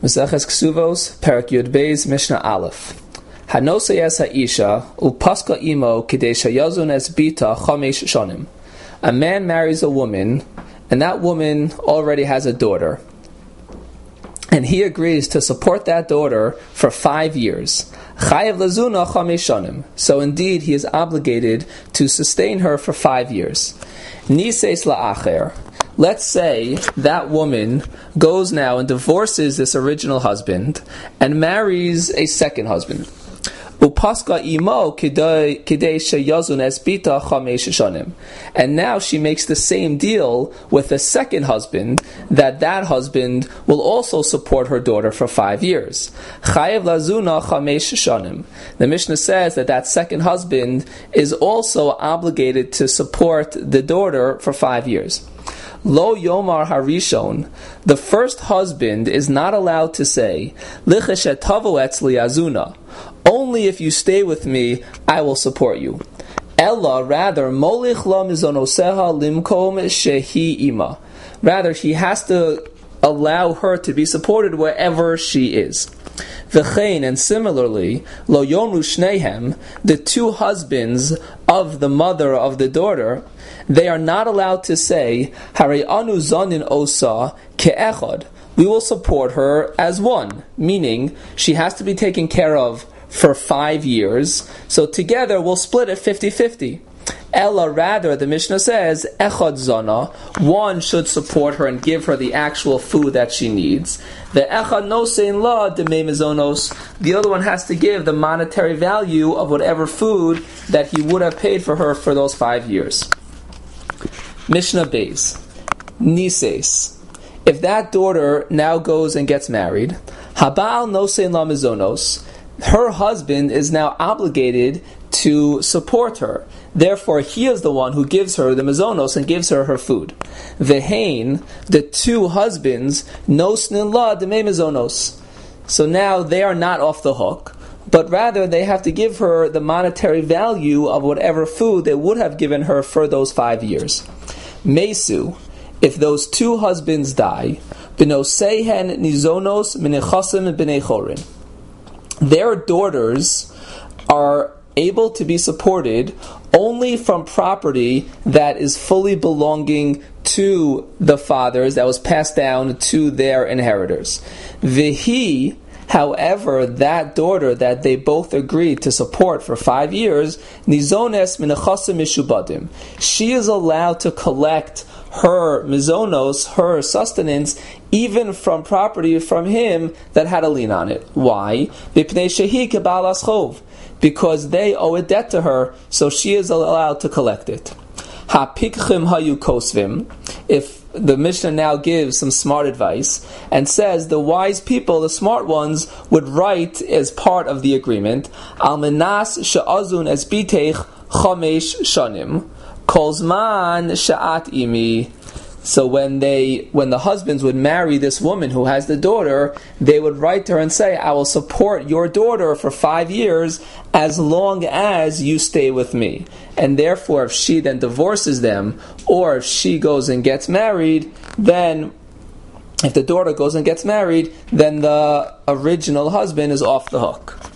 Maseches Ksuvos, Perek Yud Beis, Mishnah Aleph. Hanosayes ha'isha upaska imo kidei sheyazun es bita chamesh shonim. A man marries a woman, and that woman already has a daughter, and he agrees to support that daughter for 5 years. Chayev lazuna chamesh shonim. So indeed, he is obligated to sustain her for 5 years. Nises la'acher. Let's say that woman goes now and divorces this original husband and marries a second husband. Upaska imo kidei sheyazun es bita chamesh shonim. And now she makes the same deal with the second husband, that husband will also support her daughter for 5 years. Chayev lazuna chamesh shonim. The Mishnah says that second husband is also obligated to support the daughter for 5 years. Lo Yomar Harishon, the first husband is not allowed to say, Licheshetavo etzli azuna, only if you stay with me, I will support you. Ella, rather, Molich la mizonoseha limkom shehi ima. Rather, he has to allow her to be supported wherever she is. V'chein, and similarly, lo yomru shnehem, the two husbands of the mother of the daughter, they are not allowed to say, Hare anu zanin osa ke'echad, we will support her as one, meaning she has to be taken care of for 5 years, so together we'll split it 50-50. Ella, rather, the Mishnah says, Echad zana, one should support her and give her the actual food that she needs. The Echad nosein la demei mezonos, the other one has to give the monetary value of whatever food that he would have paid for her for those 5 years. Mishnah Beis, Nises. If that daughter now goes and gets married, Habal nosein la mezonos, her husband is now obligated to support her. Therefore, he is the one who gives her the mezonos and gives her food. Vehain, the two husbands, nosnin la demei mezonos. So now they are not off the hook, but rather they have to give her the monetary value of whatever food they would have given her for those 5 years. Mesu, if those two husbands die, b'noseihen nizonos minechasim b'nei chorin. Their daughters are able to be supported only from property that is fully belonging to the fathers, that was passed down to their inheritors. Vihi, however, that daughter that they both agreed to support for 5 years, nizones minachasim mishubadim. She is allowed to collect her mizonos, her sustenance, even from property from him that had a lien on it. Why? Because they owe a debt to her, so she is allowed to collect it. Hapikchim hayu kosvim. If the Mishnah now gives some smart advice and says the wise people, the smart ones, would write as part of the agreement, Al menas she'azun es biteich chamesh shanim, kolzman sha'at imi. So when the husbands would marry this woman who has the daughter, they would write to her and say, I will support your daughter for 5 years as long as you stay with me. And therefore, if she then divorces them, or if she goes and gets married, then if the daughter goes and gets married, then the original husband is off the hook.